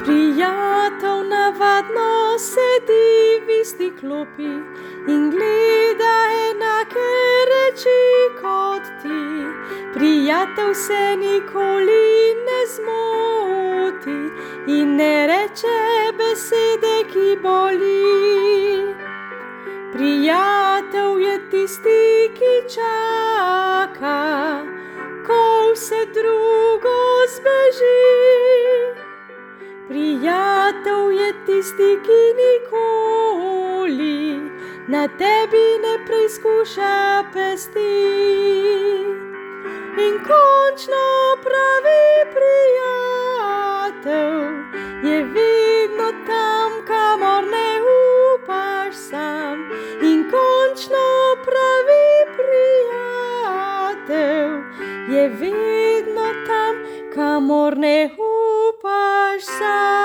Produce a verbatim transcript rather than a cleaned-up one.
Prijatelj navadno sedi v isti klopi in gleda enake reči kot ti. Prijatelj se nikoli ne zmoti in ne reče besede, ki boli. Prijatelj je tisti, ki čaka, ko vse drugo zbeži. Prijatelj je tisti, ki nikoli na tebi ne preizkuša pesti. In končno pravi prijatelj je vedno tam, kamor ne upaš sam. In končno pravi prijatelj je vedno tam, kamor ne upaš sam.